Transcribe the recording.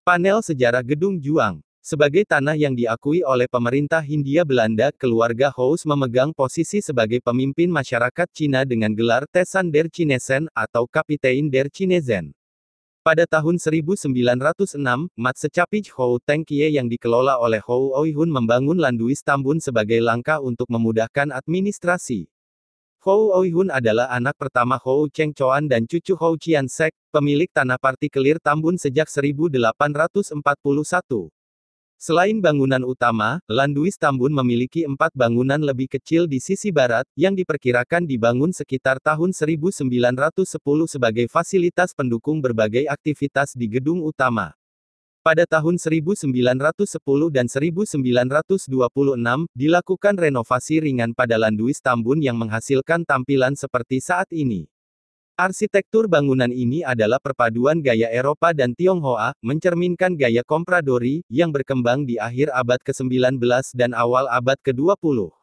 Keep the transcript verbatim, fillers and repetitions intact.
Panel Sejarah Gedung Juang. Sebagai tanah yang diakui oleh pemerintah Hindia Belanda, keluarga Hous memegang posisi sebagai pemimpin masyarakat Cina dengan gelar Tesan der Chinesen, atau Kapitein der Chinesen. Pada tahun seribu sembilan ratus enam, Mat Secapich Hou Tengkie yang dikelola oleh Hou Oihun membangun Landuis Tambun sebagai langkah untuk memudahkan administrasi. Hou Oihun adalah anak pertama Hou Chengcoan dan cucu Hou Qiansek, pemilik tanah partikelir Tambun sejak seribu delapan ratus empat puluh satu. Selain bangunan utama, Landuis Tambun memiliki empat bangunan lebih kecil di sisi barat, yang diperkirakan dibangun sekitar tahun seribu sembilan ratus sepuluh sebagai fasilitas pendukung berbagai aktivitas di gedung utama. Pada tahun seribu sembilan ratus sepuluh dan seribu sembilan ratus dua puluh enam, dilakukan renovasi ringan pada Landuis Tambun yang menghasilkan tampilan seperti saat ini. Arsitektur bangunan ini adalah perpaduan gaya Eropa dan Tionghoa, mencerminkan gaya kompradori, yang berkembang di akhir abad ke sembilan belas dan awal abad ke dua puluh.